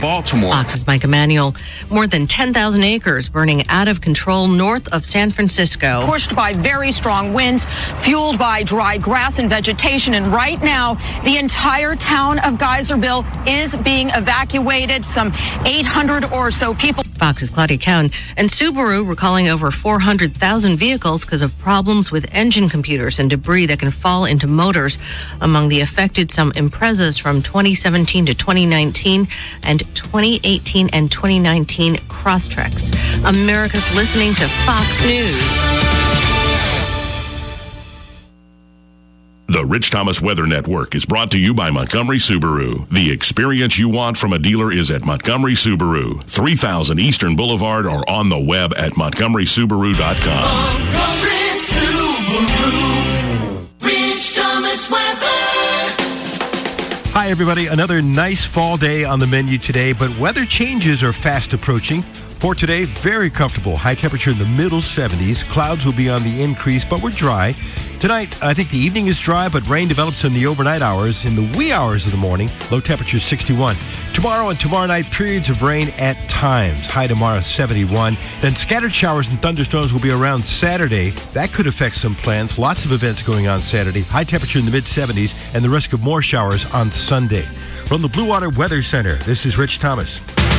Baltimore. Fox's Mike Emanuel. More than 10,000 acres burning out of control north of San Francisco. Pushed by very strong winds, fueled by dry grass and vegetation. And right now, the entire town of Geyserville is being evacuated. Some 800 or so people. Fox's Claudia Cowan. And Subaru recalling over 400,000 vehicles because of problems with engine computers and debris that can fall into motors. Among the affected, some Imprezas from 2017 to 2019 and 2018 and 2019 Crosstreks. America's listening to Fox News. The Rich Thomas Weather Network is brought to you by Montgomery Subaru. The experience you want from a dealer is at Montgomery Subaru, 3000 Eastern Boulevard, or on the web at montgomerysubaru.com. Montgomery Subaru, Rich Thomas Weather. Hi, everybody. Another nice fall day on the menu today, but weather changes are fast approaching. For today, very comfortable. High temperature in the middle 70s. Clouds will be on the increase, but we're dry. Tonight, I think the evening is dry, but rain develops in the overnight hours. In the wee hours of the morning, low temperature 61. Tomorrow and tomorrow night, periods of rain at times. High tomorrow 71. Then scattered showers and thunderstorms will be around Saturday. That could affect some plans. Lots of events going on Saturday. High temperature in the mid-70s and the risk of more showers on Sunday. From the Blue Water Weather Center, this is Rich Thomas.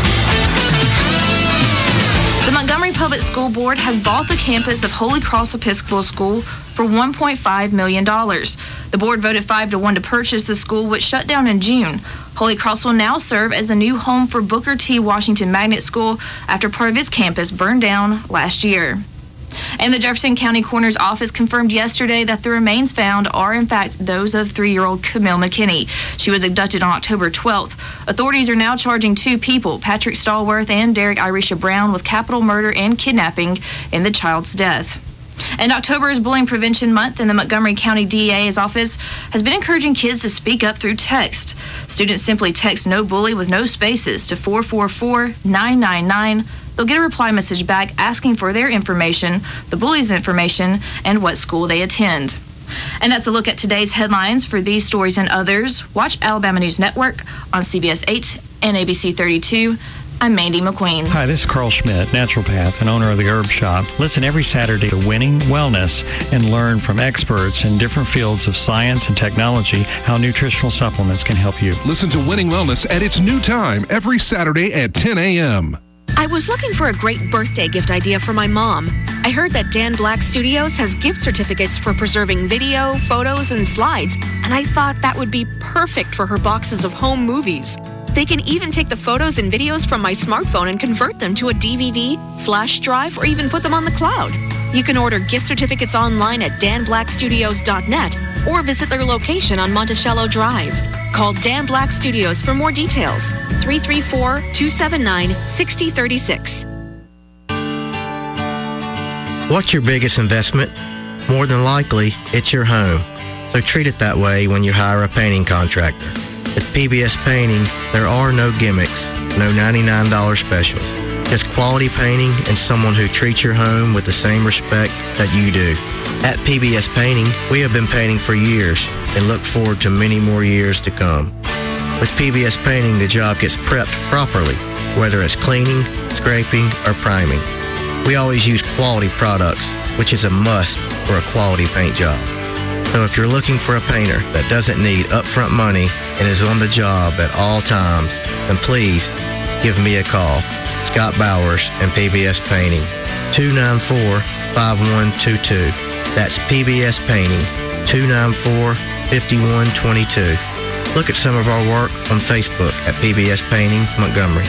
The Montgomery Public School Board has bought the campus of Holy Cross Episcopal School for $1.5 million. The board voted 5-1 to purchase the school, which shut down in June. Holy Cross will now serve as the new home for Booker T. Washington Magnet School after part of its campus burned down last year. And the Jefferson County Coroner's Office confirmed yesterday that the remains found are, in fact, those of 3-year-old Camille McKinney. She was abducted on October 12th. Authorities are now charging 2 people, Patrick Stallworth and Derek Irisha Brown, with capital murder and kidnapping in the child's death. And October is Bullying Prevention Month, and the Montgomery County DA's office has been encouraging kids to speak up through text. Students simply text "no bully" with no spaces to 444-999. They'll get a reply message back asking for their information, the bully's information, and what school they attend. And that's a look at today's headlines. For these stories and others, watch Alabama News Network on CBS 8 and ABC 32. I'm Mandy McQueen. Hi, this is Carl Schmidt, naturopath and owner of the Herb Shop. Listen every Saturday to Winning Wellness and learn from experts in different fields of science and technology how nutritional supplements can help you. Listen to Winning Wellness at its new time every Saturday at 10 a.m. I was looking for a great birthday gift idea for my mom. I heard that Dan Black Studios has gift certificates for preserving video, photos, and slides, and I thought that would be perfect for her boxes of home movies. They can even take the photos and videos from my smartphone and convert them to a DVD, flash drive, or even put them on the cloud. You can order gift certificates online at danblackstudios.net or visit their location on Monticello Drive. Call Dan Black Studios for more details. 334-279-6036. What's your biggest investment? More than likely, it's your home. So treat it that way when you hire a painting contractor. At PBS Painting, there are no gimmicks, no $99 specials. Just quality painting and someone who treats your home with the same respect that you do. At PBS Painting, we have been painting for years and look forward to many more years to come. With PBS Painting, the job gets prepped properly, whether it's cleaning, scraping, or priming. We always use quality products, which is a must for a quality paint job. So if you're looking for a painter that doesn't need upfront money and is on the job at all times, then please give me a call. Scott Bowers and PBS Painting, 294-5122. That's PBS Painting, 294-5122. Look at some of our work on Facebook at PBS Painting Montgomery.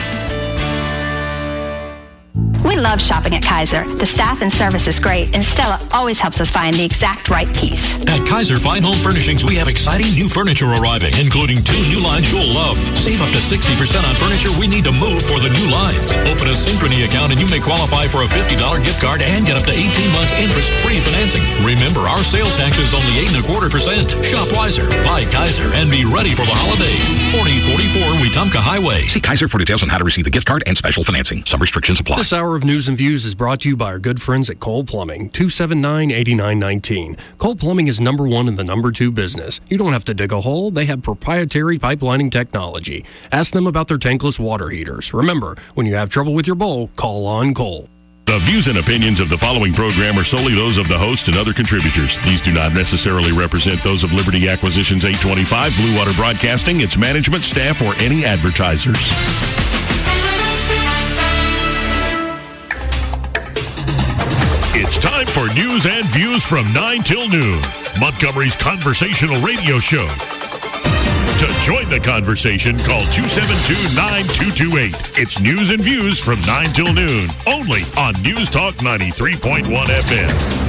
We love shopping at Kaiser. The staff and service is great, and Stella always helps us find the exact right piece. At Kaiser Fine Home Furnishings, we have exciting new furniture arriving, including 2 new lines you'll love. Save up to 60% on furniture we need to move for the new lines. Open a Synchrony account and you may qualify for a $50 gift card and get up to 18 months interest-free financing. Remember, our sales tax is only 8.25%. Shop wiser, buy Kaiser, and be ready for the holidays. 4044 Wetumpka Highway. See Kaiser for details on how to receive the gift card and special financing. Some restrictions apply. This hour hour of News and Views is brought to you by our good friends at Cole Plumbing, 279-8919. Cole Plumbing is number one in the number two business. You don't have to dig a hole. They have proprietary pipelining technology. Ask them about their tankless water heaters. Remember, when you have trouble with your bowl, call on Cole. The views and opinions of the following program are solely those of the host and other contributors. These do not necessarily represent those of Liberty Acquisitions 825, Blue Water Broadcasting, its management, staff, or any advertisers. It's time for News and Views from 9 till noon, Montgomery's conversational radio show. To join the conversation, call 272-9228. It's News and Views from 9 till noon, only on News Talk 93.1 FM.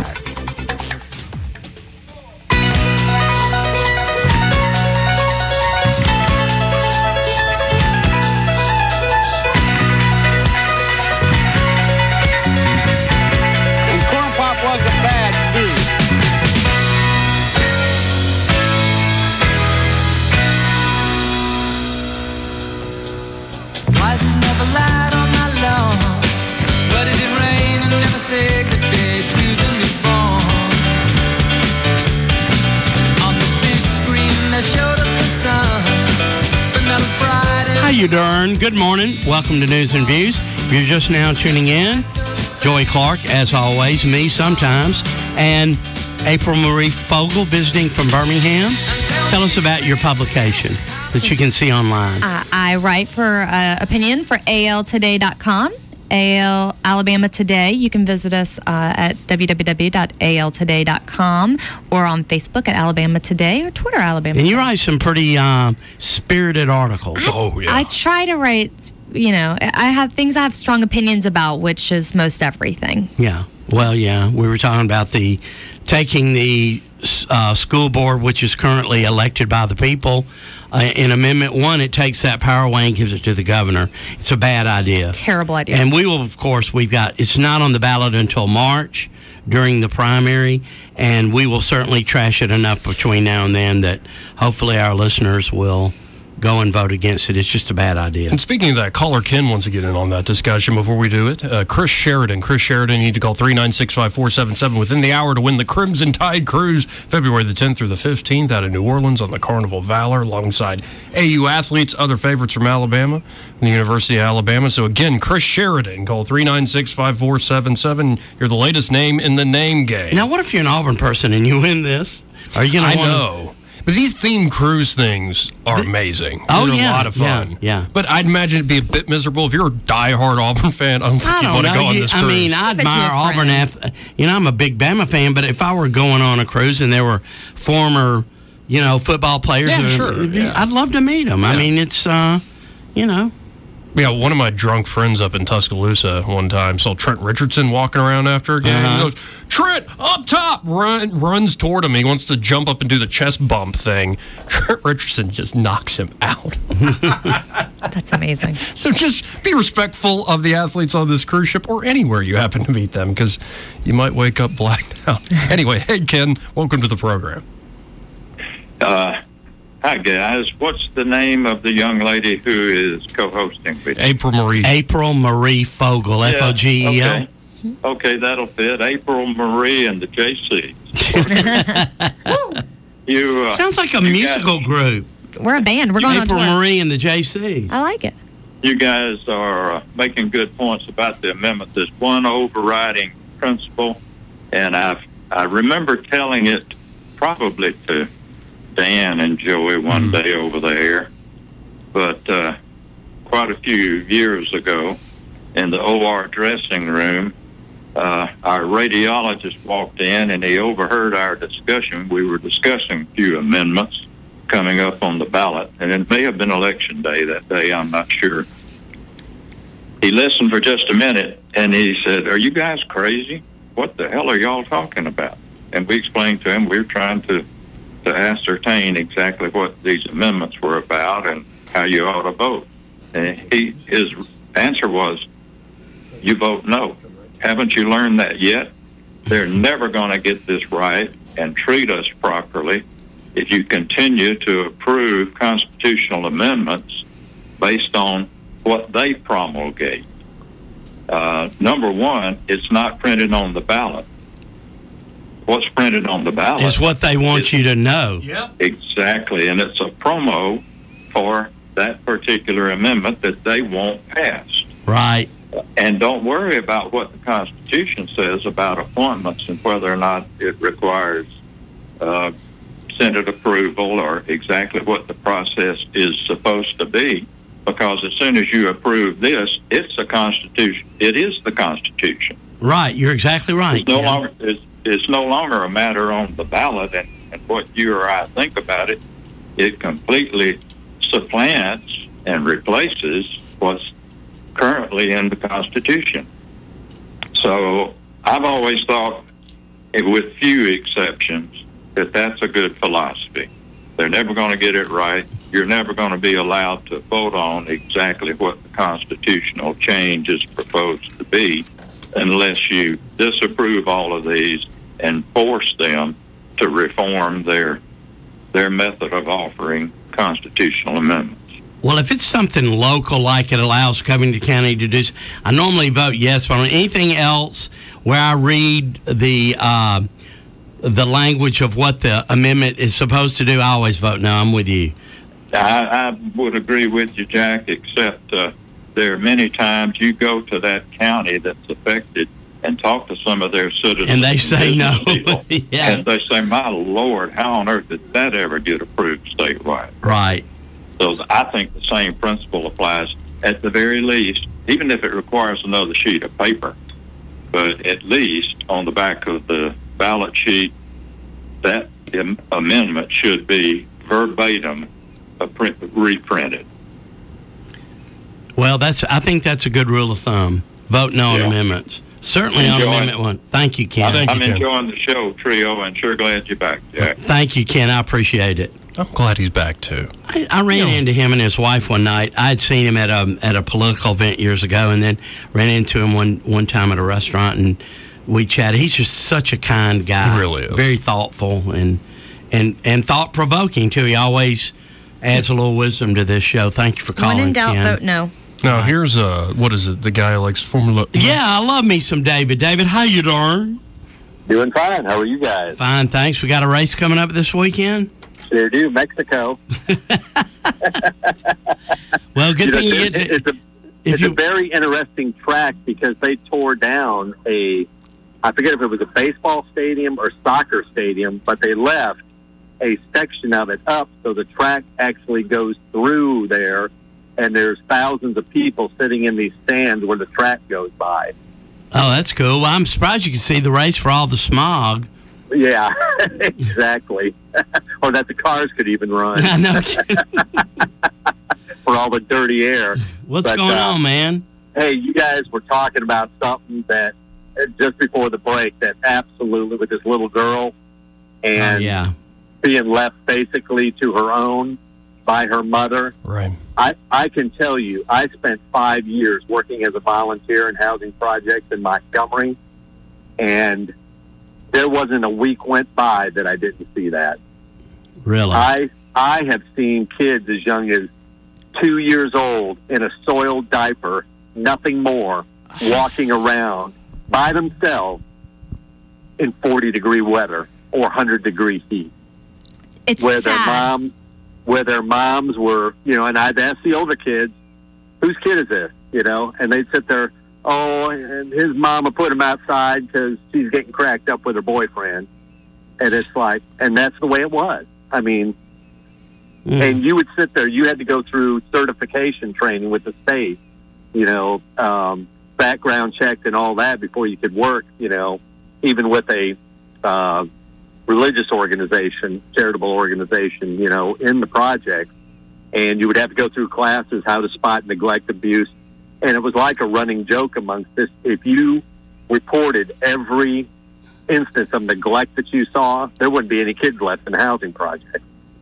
How you doing? Good morning. Welcome to News and Views. If you're just now tuning in, Joey Clark, as always, me sometimes, and April Marie Fogle visiting from Birmingham. Tell us about your publication that you can see online. I write for opinion for ALtoday.com. AL Alabama Today. You can visit us at www.altoday.com or on Facebook at Alabama Today or Twitter Alabama And you Today. write some pretty spirited articles. I try to write, I have things I have strong opinions about, which is most everything. Yeah. Well, yeah. We were talking about taking the school board, which is currently elected by the people. In Amendment 1, it takes that power away and gives it to the governor. It's a bad idea. Terrible idea. And we will, of course, it's not on the ballot until March during the primary, and we will certainly trash it enough between now and then that hopefully our listeners will go and vote against it. It's just a bad idea. And speaking of that, caller Ken wants to get in on that discussion before we do it. Chris Sheridan, you need to call 396-5477 within the hour to win the Crimson Tide Cruise, February the 10th through the 15th out of New Orleans on the Carnival Valor, alongside AU athletes, other favorites from Alabama, from the University of Alabama. So again, Chris Sheridan, call 396-5477. You're the latest name in the name game. Now, what if you're an Auburn person and you win this? Are you going to know. But these themed cruise things are amazing. Oh, They're yeah. a lot of fun. Yeah. But I'd imagine it'd be a bit miserable. If you're a diehard Auburn fan, I don't think you'd want to go on this cruise. I mean, I admire Auburn. I'm a big Bama fan, but if I were going on a cruise and there were former, football players, I'd love to meet them. Yeah. I mean, it's, Yeah, one of my drunk friends up in Tuscaloosa one time saw Trent Richardson walking around after a game. He goes, Trent, up top! Runs toward him. He wants to jump up and do the chest bump thing. Trent Richardson just knocks him out. That's amazing. So just be respectful of the athletes on this cruise ship or anywhere you happen to meet them, because you might wake up blacked out. Anyway, hey, Ken, welcome to the program. Hi, guys. What's the name of the young lady who is co-hosting with you? April Marie Fogle, F-O-G-E-L. Okay, that'll fit. April Marie and the JC. Sounds like a musical group. We're a band. We're going on tour. April Marie and the JC. I like it. You guys are making good points about the amendment. There's one overriding principle, and I remember telling it probably to Dan and Joey one day over the air, but quite a few years ago in the OR dressing room, our radiologist walked in and he overheard our discussion. We were discussing a few amendments coming up on the ballot, and it may have been election day that day, I'm not sure. He listened for just a minute and he said, "Are you guys crazy? What the hell are y'all talking about?" And we explained to him we were trying to ascertain exactly what these amendments were about and how you ought to vote. And his answer was, "You vote no. Haven't you learned that yet? They're never going to get this right and treat us properly if you continue to approve constitutional amendments based on what they promulgate." Number one, it's not printed on the ballot. What's printed on the ballot is what they want you to know. Yep. Exactly, and it's a promo for that particular amendment that they want passed. Right. And don't worry about what the Constitution says about appointments and whether or not it requires Senate approval or exactly what the process is supposed to be. Because as soon as you approve this, it's the Constitution. It is the Constitution. Right. You're exactly right. It's no longer a matter on the ballot, and what you or I think about it, it completely supplants and replaces what's currently in the Constitution. So I've always thought, with few exceptions, that that's a good philosophy. They're never going to get it right. You're never going to be allowed to vote on exactly what the constitutional change is proposed to be unless you disapprove all of these and force them to reform their method of offering constitutional amendments. Well, if it's something local, like it allows Covington County to do, I normally vote yes. But on anything else where I read the language of what the amendment is supposed to do, I always vote no. I'm with you. I would agree with you, Jack, except there are many times you go to that county that's affected and talk to some of their citizens. And they say no. Yeah. And they say, my Lord, how on earth did that ever get approved statewide? Right. So I think the same principle applies at the very least, even if it requires another sheet of paper. But at least on the back of the ballot sheet, that amendment should be verbatim reprinted. Well, I think that's a good rule of thumb. Vote no on amendments. Certainly on Amendment 1. Thank you, Ken. I'm enjoying the show, Trio, and sure glad you're back, Jack. Thank you, Ken. I appreciate it. I'm glad he's back, too. I ran into him and his wife one night. I had seen him at a political event years ago, and then ran into him one time at a restaurant, and we chatted. He's just such a kind guy. He really is. Very thoughtful and thought-provoking, too. He always adds a little wisdom to this show. Thank you for calling, When in doubt, Ken. vote no. Now, here's, what is it, the guy who likes Formula... Yeah, I love me some David. David, how you doing? Doing fine. How are you guys? Fine, thanks. We got a race coming up this weekend? Sure do. Mexico. Well, good thing you get to... It's a very interesting track because they tore down I forget if it was a baseball stadium or soccer stadium, but they left a section of it up so the track actually goes through there, and there's thousands of people sitting in these stands where the track goes by. Oh, that's cool. Well, I'm surprised you can see the race for all the smog. Yeah, exactly. Or that the cars could even run. I know. For all the dirty air. What's going on, man? Hey, you guys were talking about something that just before the break that absolutely with this little girl and being left basically to her own by her mother. Right. I can tell you, I spent 5 years working as a volunteer in housing projects in Montgomery, and there wasn't a week went by that I didn't see that. Really? I have seen kids as young as 2 years old in a soiled diaper, nothing more, walking around by themselves in 40-degree weather or 100-degree heat. It's where sad. Their moms were, and I'd ask the older kids, whose kid is this, and they'd sit there, and his mama put him outside because she's getting cracked up with her boyfriend. And it's like, and that's the way it was. I mean, and you would sit there, you had to go through certification training with the state, background checked and all that before you could work, even with a religious organization, charitable organization, in the project. And you would have to go through classes, how to spot neglect, abuse. And it was like a running joke amongst this. If you reported every instance of neglect that you saw, there wouldn't be any kids left in the housing project.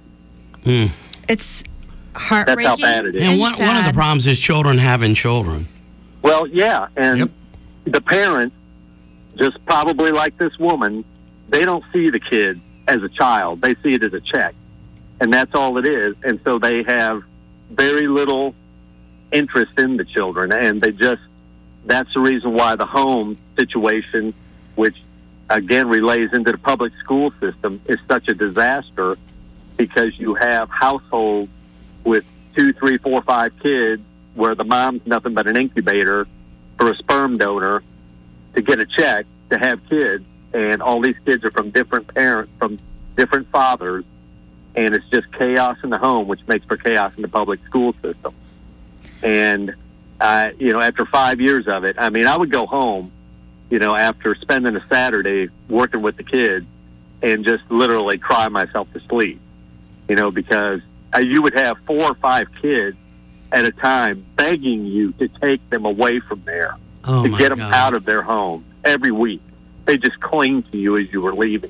It's heartbreaking. That's how bad it is. And one of the problems is children having children. Well, yeah, and the parents, just probably like this woman, they don't see the kid as a child. They see it as a check, and that's all it is. And so they have very little interest in the children, and they just that's the reason why the home situation, which again relays into the public school system, is such a disaster, because you have households with 2, 3, 4, 5 kids where the mom's nothing but an incubator for a sperm donor to get a check to have kids, and all these kids are from different parents, from different fathers, and it's just chaos in the home, which makes for chaos in the public school system. And after 5 years of it, I mean, I would go home, after spending a Saturday working with the kids, and just literally cry myself to sleep, because you would have 4 or 5 kids at a time begging you to take them away from there, to get them out of their home every week. They just cling to you as you were leaving.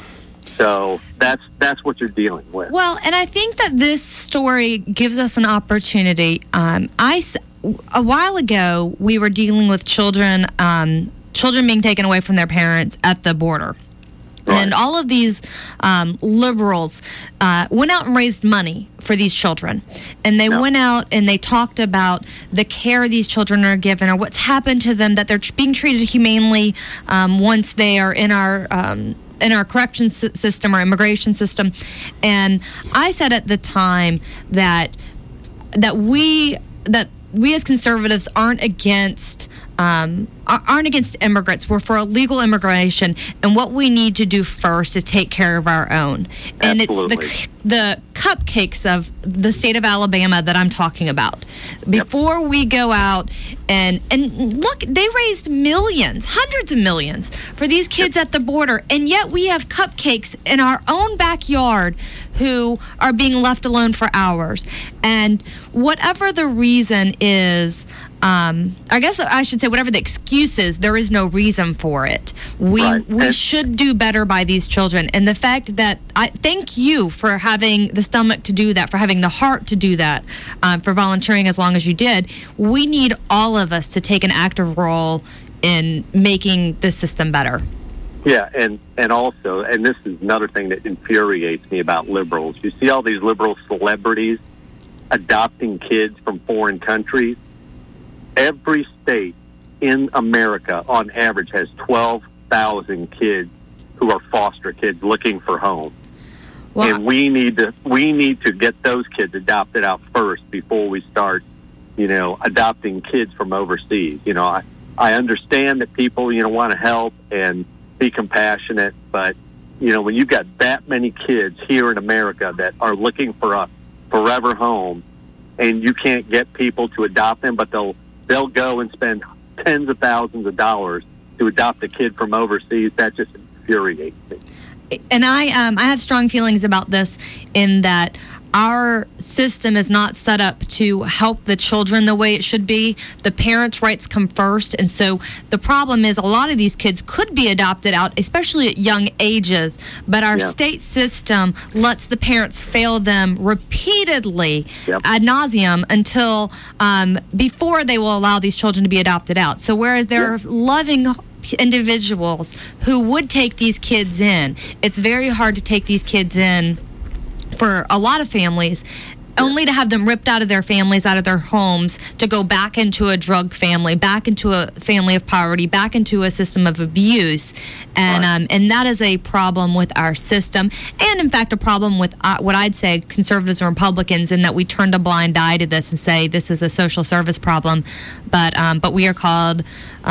So that's what you're dealing with. Well, and I think that this story gives us an opportunity. A while ago, we were dealing with children being taken away from their parents at the border. Right. And all of these liberals went out and raised money for these children. And they went out and they talked about the care these children are given, or what's happened to them, that they're being treated humanely once they are in our corrections system or immigration system. And I said at the time that we as conservatives aren't against immigrants. We're for legal immigration, and what we need to do first is take care of our own. And Absolutely. It's the cupcakes of the state of Alabama that I'm talking about. Before we go out and look, they raised millions, hundreds of millions for these kids at the border, and yet we have cupcakes in our own backyard who are being left alone for hours. And whatever the reason is, I guess I should say whatever the excuse is, there is no reason for it. We should do better by these children. And the fact that I thank you for having the stomach to do that, for having the heart to do that, for volunteering as long as you did. We need all of us to take an active role in making the system better. Yeah, and also, and this is another thing that infuriates me about liberals. You see all these liberal celebrities adopting kids from foreign countries. Every state in America, on average, has 12,000 kids who are foster kids looking for homes. Well, and we need to get those kids adopted out first before we start, adopting kids from overseas. I understand that people, want to help and be compassionate, but when you've got that many kids here in America that are looking for a forever home, and you can't get people to adopt them, but they'll go and spend tens of thousands of dollars to adopt a kid from overseas, that just infuriates me. And I have strong feelings about this, in that our system is not set up to help the children the way it should be. The parents' rights come first. And so the problem is a lot of these kids could be adopted out, especially at young ages. But our state system lets the parents fail them repeatedly ad nauseum until before they will allow these children to be adopted out. So whereas there are loving individuals who would take these kids in, it's very hard to take these kids in for a lot of families, only to have them ripped out of their families, out of their homes, to go back into a drug family, back into a family of poverty, back into a system of abuse. And that is a problem with our system, and in fact a problem with what I'd say conservatives and Republicans, in that we turned a blind eye to this and say this is a social service problem. But we are called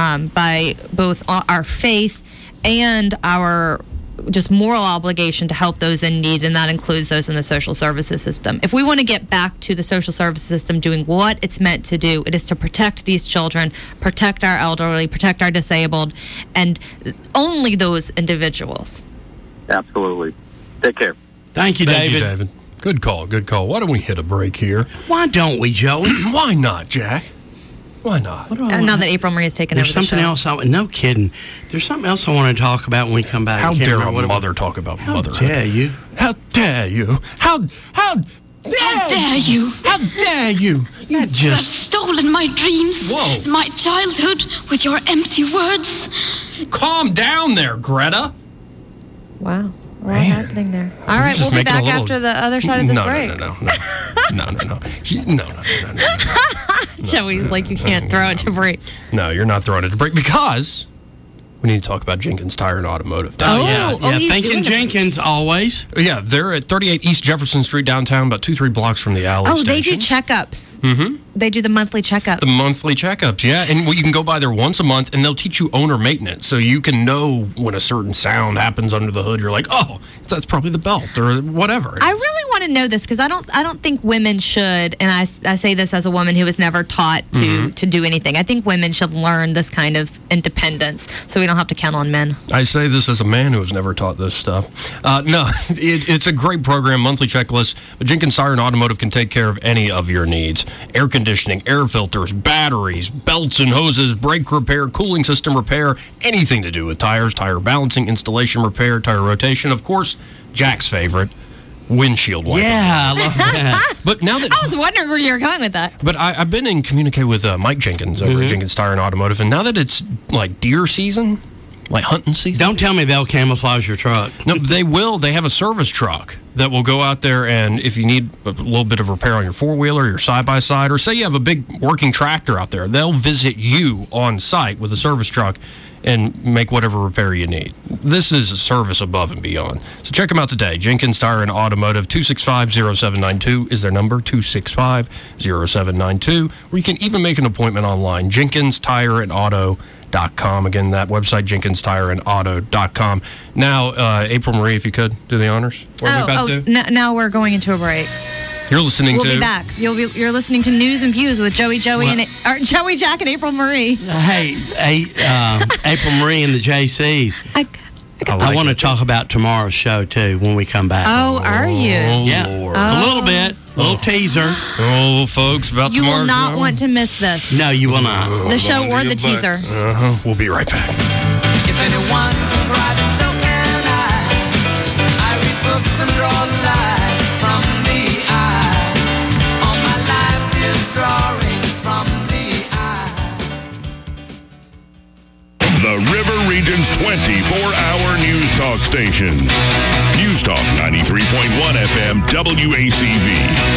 by both our faith and our just moral obligation to help those in need, and that includes those in the social services system. If we want to get back to the social services system doing what it's meant to do, it is to protect these children, protect our elderly, protect our disabled, and only those individuals. Absolutely. Take care. Thank you, David. Thank you, David. Good call. Why don't we hit a break here? Why don't we, Joey? Why not, Jack? Why not? Now that April Marie has taken over the show. There's something else. No kidding. There's something else I want to talk about when we come back. How dare a mother talk about motherhood? How dare you? How dare you? How dare you? How dare you? You have stolen my dreams, my childhood, with your empty words. Calm down there, Greta. Wow. What's happening there? All right, we'll be back after the other side of this break. No. Joey's like, you can't throw it to break. No, you're not throwing it to break because we need to talk about Jenkins Tire and Automotive. Thinking Jenkins always. Yeah, they're at 38 East Jefferson Street downtown, about 2-3 blocks from the alley station. They do checkups. Mm-hmm. They do the monthly checkups. The monthly checkups, yeah. And you can go by there once a month, and they'll teach you owner maintenance. So you can know when a certain sound happens under the hood. You're like, oh, that's probably the belt or whatever. I really want to know this because I don't think women should, and I say this as a woman who was never taught to do anything. I think women should learn this kind of independence so we don't have to count on men. I say this as a man who was never taught this stuff. No, it's a great program, monthly checklist. But Jenkins Tire and Automotive can take care of any of your needs. Air conditioning, air filters, batteries, belts and hoses, brake repair, cooling system repair, anything to do with tires, tire balancing, installation repair, tire rotation. Of course, Jack's favorite, windshield wiper. Yeah, I love that. But now that I was wondering where you were going with that. But I've been in communicate with Mike Jenkins over at Jenkins Tire and Automotive, and now that it's like deer season, like hunting season. Don't tell me they'll camouflage your truck. No, they will. They have a service truck that will go out there, and if you need a little bit of repair on your four-wheeler, your side-by-side, or say you have a big working tractor out there, they'll visit you on site with a service truck and make whatever repair you need. This is a service above and beyond. So check them out today. Jenkins Tire and Automotive, 265-0792 is their number, 265-0792. Or you can even make an appointment online, JenkinsTireandAuto.com. Again, that website, JenkinsTireandAuto.com. Now, April Marie, if you could, do the honors. What are we about to do? Now we're going into a break. You're listening We'll be back. You're listening to News and Views with Joey, Jack, and April Marie. Hey, April Marie and the JCs. I want to talk about tomorrow's show, too, when we come back. Oh, are you? Yeah, Lord. a little bit. A little teaser. Oh, folks, about You tomorrow's will not show? want to miss this. No, you will not. The show or the teaser. We'll be right back. If anyone can cry, then so can I read books and draw light from the eye. All my life is drawings from the eye. The River Region's 24-hour news talk station. News Talk 93.1 FM WACV.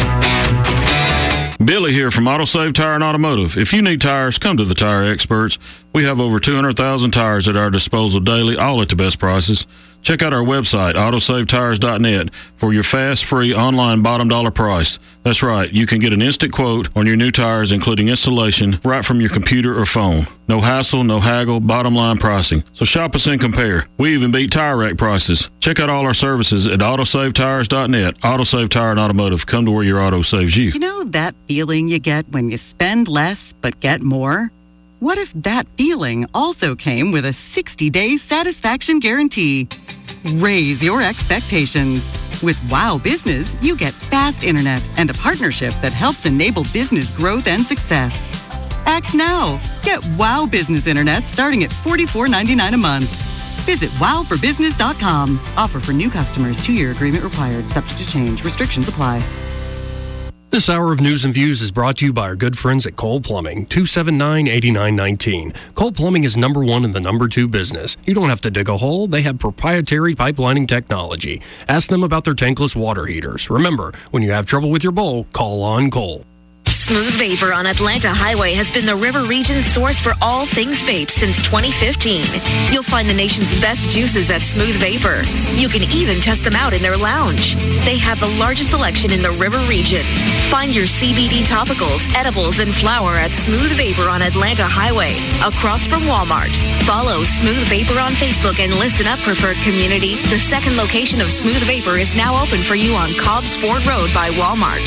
Billy here from AutoSave Tire and Automotive. If you need tires, come to the Tire Experts. We have over 200,000 tires at our disposal daily, all at the best prices. Check out our website, autosavetires.net, for your fast, free, online bottom dollar price. That's right, you can get an instant quote on your new tires, including installation, right from your computer or phone. No hassle, no haggle, bottom line pricing. So shop us and compare. We even beat tire rack prices. Check out all our services at autosavetires.net. AutoSave Tire and Automotive. Come to where your auto saves you. You know that feeling you get when you spend less but get more? What if that feeling also came with a 60-day satisfaction guarantee? Raise your expectations. With Wow Business, you get fast internet and a partnership that helps enable business growth and success. Act now. Get Wow Business internet starting at $44.99 a month. Visit wowforbusiness.com. Offer for new customers. 2-year agreement required. Subject to change. Restrictions apply. This hour of News and Views is brought to you by our good friends at Cole Plumbing, 279-8919. Cole Plumbing is number one in the number two business. You don't have to dig a hole. They have proprietary pipelining technology. Ask them about their tankless water heaters. Remember, when you have trouble with your bowl, call on Cole. Smooth Vapor on Atlanta Highway has been the River Region's source for all things vape since 2015. You'll find the nation's best juices at Smooth Vapor. You can even test them out in their lounge. They have the largest selection in the River Region. Find your CBD topicals, edibles, and flower at Smooth Vapor on Atlanta Highway, across from Walmart. Follow Smooth Vapor on Facebook and listen up, preferred community. The second location of Smooth Vapor is now open for you on Cobbs Ford Road by Walmart.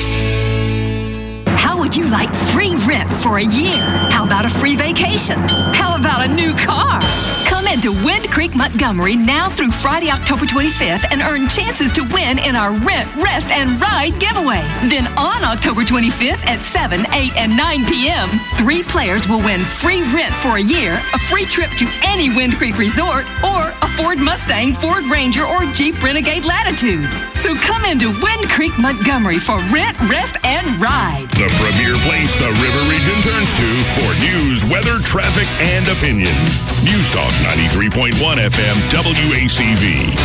How would you like free rent for a year? How about a free vacation? How about a new car? Come into Wind Creek Montgomery now through Friday, October 25th and earn chances to win in our Rent, Rest, and Ride giveaway. Then on October 25th at 7, 8, and 9 p.m., 3 players will win free rent for a year, a free trip to any Wind Creek resort, or a Ford Mustang, Ford Ranger, or Jeep Renegade Latitude. So come into Wind Creek Montgomery for Rent, Rest, and Ride. The premier place the River Region turns to for news, weather, traffic, and opinion. News Talk 93.1 FM WACV.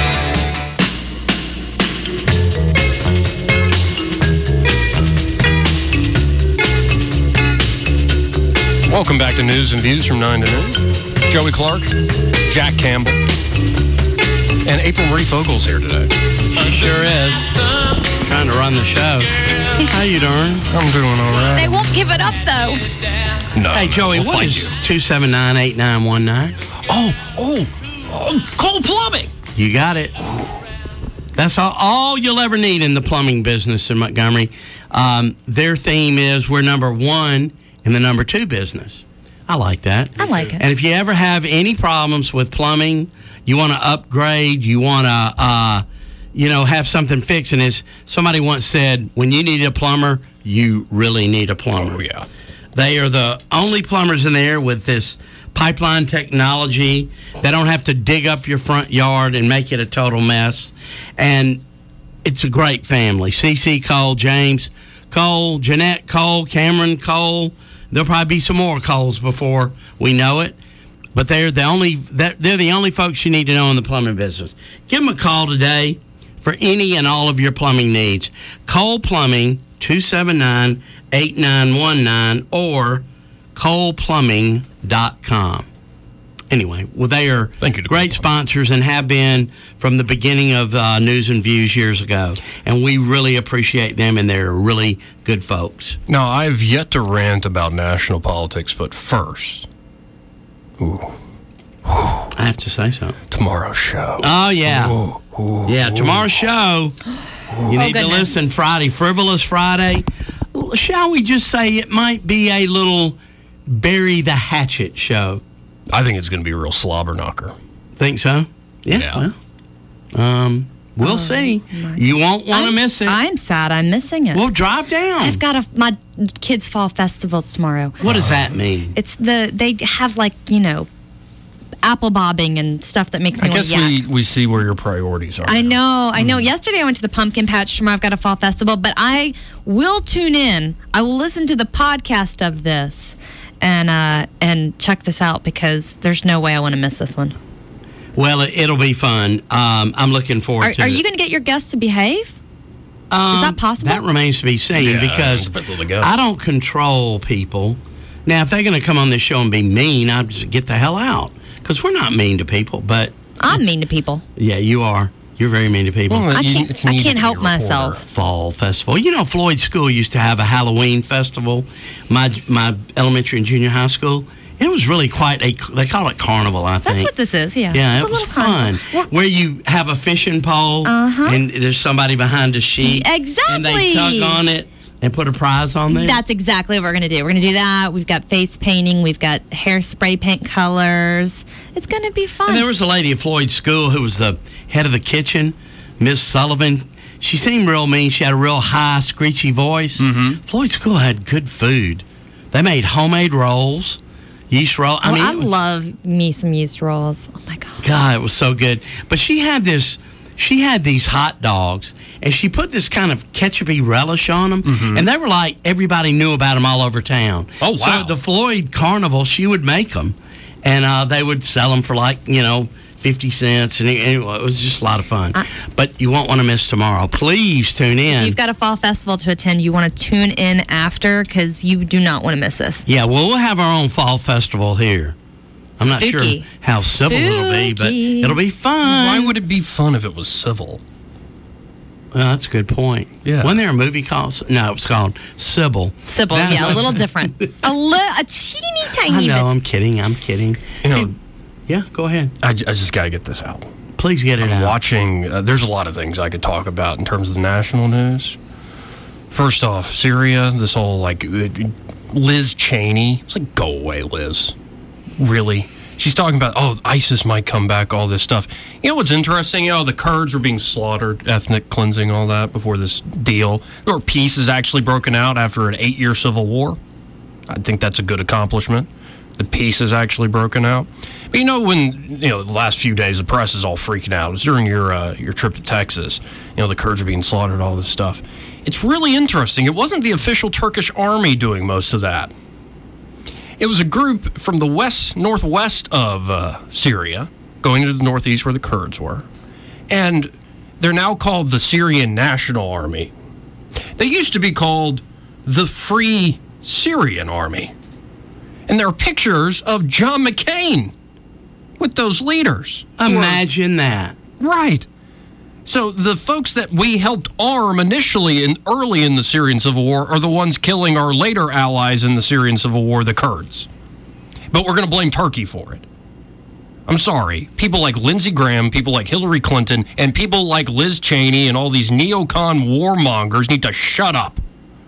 Welcome back to News and Views from 9 to noon. Joey Clark, Jack Campbell, and April Marie Fogel's here today. She sure is. Trying to run the show. How you doing? I'm doing all right. They won't give it up, though. No. Hey, Joey, we'll what is 279-8919? Oh, Cole Plumbing. You got it. That's all you'll ever need in the plumbing business in Montgomery. Their theme is we're number one in the number two business. I like that. I like it. And if you ever have any problems with plumbing, you want to upgrade, you want to, have something fixed, and as somebody once said, when you need a plumber, you really need a plumber. Oh, yeah. They are the only plumbers in there with this pipeline technology. They don't have to dig up your front yard and make it a total mess. And it's a great family. CC Cole, James Cole, Jeanette Cole, Cameron Cole. There'll probably be some more Coles before we know it. But they're the only folks you need to know in the plumbing business. Give them a call today for any and all of your plumbing needs. Cole Plumbing, 279-8919 or coleplumbing.com. Anyway, well, they are great sponsors and have been from the beginning of News and Views years ago. And we really appreciate them, and they're really good folks. Now, I've yet to rant about national politics, but first, I have to say so. Tomorrow's show. Oh, yeah. Yeah, tomorrow's show. You need to listen Friday, Frivolous Friday. Shall we just say it might be a little bury the hatchet show? I think it's going to be a real slobber knocker. Think so? Yeah. Well, we'll see. You won't want to miss it. I'm sad I'm missing it. Well, drive down. I've got my kids' fall festival tomorrow. What does that mean? It's they have apple bobbing and stuff that makes me I guess yak. we see where your priorities are. I know. Yesterday I went to the pumpkin patch. Tomorrow I've got a fall festival, but I will tune in. I will listen to the podcast of this and check this out because there's no way I want to miss this one. Well, it'll be fun. I'm looking forward to it. Are you going to get your guests to behave? Is that possible? That remains to be seen because I don't control people. Now, if they're going to come on this show and be mean, I'll just get the hell out. Because we're not mean to people, but... I'm mean to people. Yeah, you are. You're very mean to people. Well, I can't help myself. Fall festival. You know, Floyd School used to have a Halloween festival, my elementary and junior high school. It was really quite they call it carnival, I think. That's what this is, yeah. Yeah, it's it was fun. Where you have a fishing pole, and there's somebody behind a sheet. Exactly. And they tug on it and put a prize on there. That's exactly what we're going to do. We're going to do that. We've got face painting. We've got hairspray paint colors. It's going to be fun. And there was a lady at Floyd's school who was the head of the kitchen, Miss Sullivan. She seemed real mean. She had a real high, screechy voice. Floyd's school had good food. They made homemade rolls, yeast roll. I love me some yeast rolls. Oh, my God. God, it was so good. But she had these hot dogs, and she put this kind of ketchupy relish on them, and they were like everybody knew about them all over town. Oh, wow. So at the Floyd Carnival, she would make them, and they would sell them for 50 cents, and it was just a lot of fun. But you won't want to miss tomorrow. Please tune in. If you've got a fall festival to attend, you want to tune in after because you do not want to miss this. Yeah, well, we'll have our own fall festival here. I'm not sure how civil it'll be, but it'll be fun. Why would it be fun if it was civil? Well, that's a good point. Yeah. Wasn't there a movie called... No, it was called Sybil. Sybil, a little different. a teeny tiny bit. I know, I'm kidding. Yeah, go ahead. I just got to get this out. Please get it out. I'm watching... there's a lot of things I could talk about in terms of the national news. First off, Syria, this whole, Liz Cheney. It's like, go away, Liz. Really? She's talking about, ISIS might come back, all this stuff. You know what's interesting? The Kurds were being slaughtered, ethnic cleansing, all that, before this deal. Or peace is actually broken out after an 8-year civil war. I think that's a good accomplishment. The peace is actually broken out. But when, the last few days, the press is all freaking out. It was during your trip to Texas. The Kurds are being slaughtered, all this stuff. It's really interesting. It wasn't the official Turkish army doing most of that. It was a group from the northwest of Syria, going to the northeast where the Kurds were. And they're now called the Syrian National Army. They used to be called the Free Syrian Army. And there are pictures of John McCain with those leaders. Imagine that. Right. So the folks that we helped arm initially and early in the Syrian civil war are the ones killing our later allies in the Syrian civil war, the Kurds. But we're going to blame Turkey for it. I'm sorry. People like Lindsey Graham, people like Hillary Clinton, and people like Liz Cheney and all these neocon warmongers need to shut up.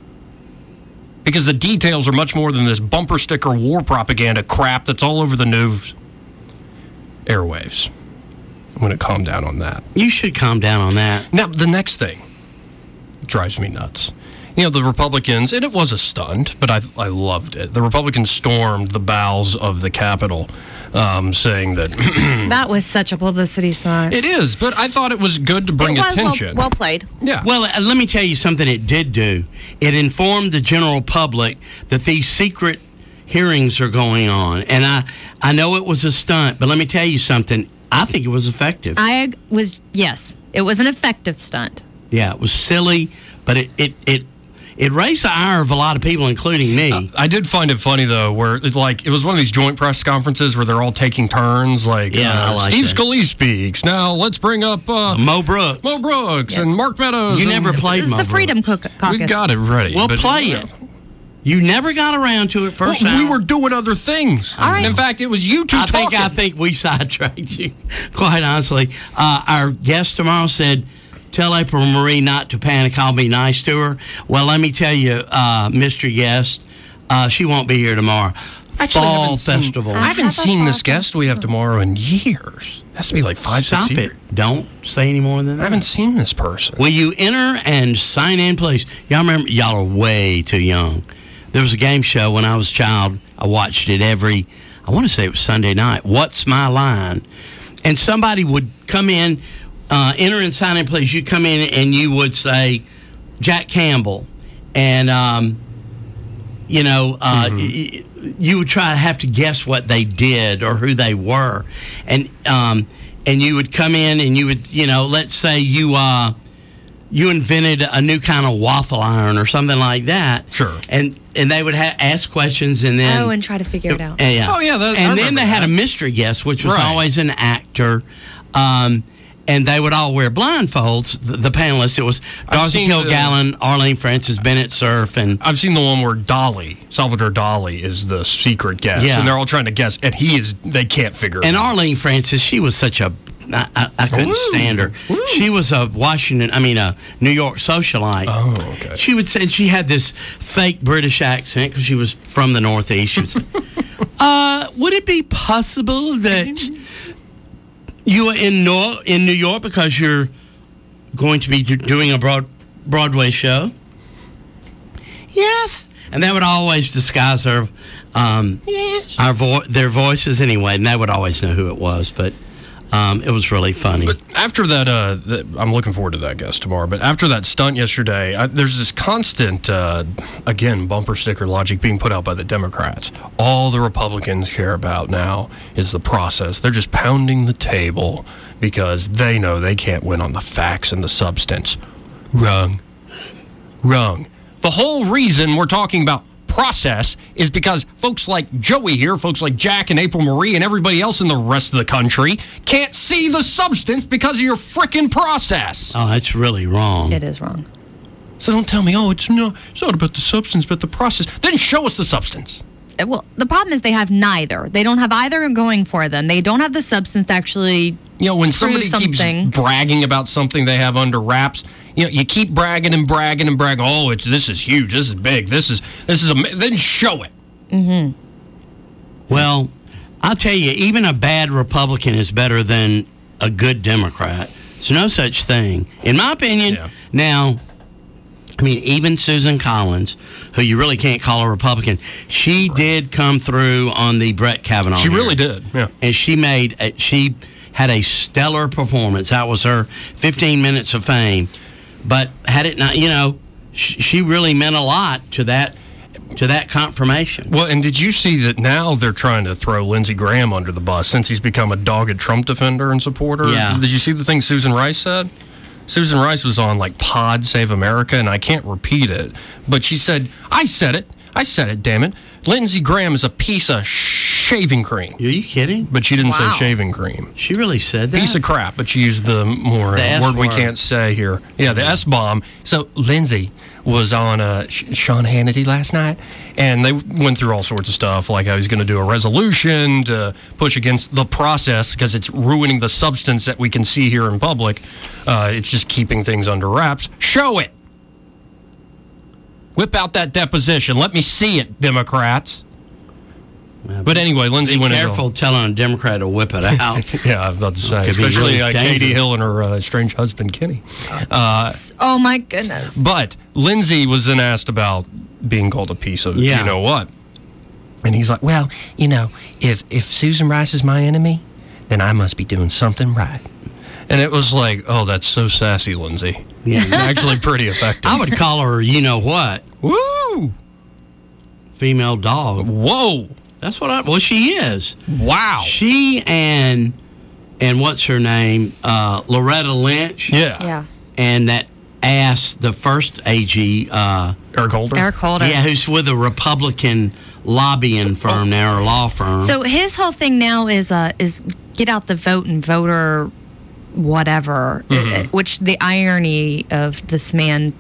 Because the details are much more than this bumper sticker war propaganda crap that's all over the news airwaves. I'm going to calm down on that. You should calm down on that. Now, the next thing drives me nuts. You know, the Republicans, and it was a stunt, but I loved it. The Republicans stormed the bowels of the Capitol, saying that... That was such a publicity stunt. It is, but I thought it was good to bring attention. Well played. Yeah. Well, let me tell you something it did do. It informed the general public that these secret hearings are going on. And I know it was a stunt, but let me tell you something. I think it was effective. Yes, it was an effective stunt. Yeah, it was silly, but it raised the ire of a lot of people, including me. I did find it funny, though, where it was one of these joint press conferences where they're all taking turns, like, I like Steve that. Scalise speaks. Now, let's bring up Mo Brooks. Yes. And Mark Meadows. You never played Mo It's the Freedom Caucus. We got it ready. Well, but, play it. You never got around to it first Well, time. we were doing other things. All right. In fact, it was you two talking. I think we sidetracked you, quite honestly. Our guest tomorrow said, tell April Marie not to panic. I'll be nice to her. Well, let me tell you, Mr. Guest, she won't be here tomorrow. Actually, Fall Festival. I haven't seen this guest we have tomorrow in years. It has to be like 5, 6 years. Stop it. Don't say any more than that. I haven't seen this person. Will you enter and sign in, please? Y'all remember? Y'all are way too young. There was a game show when I was a child. I watched it I want to say it was Sunday night. What's My Line? And somebody would come in, enter and sign in, please. You come in and you would say Jack Campbell. And, you would try to have to guess what they did or who they were. And you would come in and you would, let's say you invented a new kind of waffle iron or something like that. Sure. And they would ask questions and then... and try to figure it out. Yeah. Oh, yeah. And then they had a mystery guest, which was always an actor. And they would all wear blindfolds, the panelists. It was Darcy Kilgallen, Arlene Francis, Bennett Cerf, and... I've seen the one where Salvador Dali is the secret guest. Yeah. And they're all trying to guess, and they can't figure it out. And Arlene Francis, she was such a... I couldn't stand her. Ooh. She was a New York socialite. Oh, okay. She would say she had this fake British accent because she was from the Northeast. She was, would it be possible that you are in New York because you're going to be doing a Broadway show? Yes. And that would always disguise their voices anyway, and they would always know who it was, but... it was really funny. But after that, I'm looking forward to that guest tomorrow. But after that stunt yesterday, there's this constant, again, bumper sticker logic being put out by the Democrats. All the Republicans care about now is the process. They're just pounding the table because they know they can't win on the facts and the substance. Wrong. The whole reason we're talking about process is because folks like Joey here, folks like Jack and April Marie and everybody else in the rest of the country can't see the substance because of your frickin' process. Oh, that's really wrong. It is wrong. So don't tell me, it's not about the substance, but the process. Then show us the substance. Well, the problem is they have neither. They don't have either going for them. They don't have the substance to actually when somebody keeps bragging about something they have under wraps, you keep bragging and bragging and bragging. Oh, this is huge. This is big. This is then show it. Mm-hmm. Well, I'll tell you, even a bad Republican is better than a good Democrat. There's no such thing, in my opinion. Yeah. Now, even Susan Collins, who you really can't call a Republican, she did come through on the Brett Kavanaugh. She really did, yeah. And she had a stellar performance. That was her 15 minutes of fame. But had it not, she really meant a lot to that confirmation. Well, and did you see that now they're trying to throw Lindsey Graham under the bus since he's become a dogged Trump defender and supporter? Yeah. Did you see the thing Susan Rice said? Susan Rice was on Pod Save America, and I can't repeat it, but she said, I said it, damn it. Lindsey Graham is a piece of shaving cream. Are you kidding? But she didn't say shaving cream. She really said that? Piece of crap, but she used the more The S word we word. can't say here. Yeah, the S-bomb. So Lindsey was on Sean Hannity last night, and they went through all sorts of stuff, like how he's going to do a resolution to push against the process because it's ruining the substance that we can see here in public. It's just keeping things under wraps. Show it. Whip out that deposition. Let me see it, Democrats. But anyway, Lindsey went Be careful telling a Democrat to whip it out. Yeah, I was about to say. Could be Especially really Katie dangerous. Hill and her strange husband, Kenny. Oh, my goodness. But Lindsey was then asked about being called a piece of you know what. And he's like, well, you know, if Susan Rice is my enemy, then I must be doing something right. And it was like, oh, that's so sassy, Lindsey. Yeah. Actually pretty effective. I would call her, you know what? Woo! Female dog. Whoa. That's what well, she is. Wow. She and what's her name? Loretta Lynch. Yeah. And that ass, the first AG. Eric Holder? Eric Holder. Yeah, who's with a Republican lobbying firm now, or law firm. So his whole thing now is get out the vote and voter whatever, which the irony of this man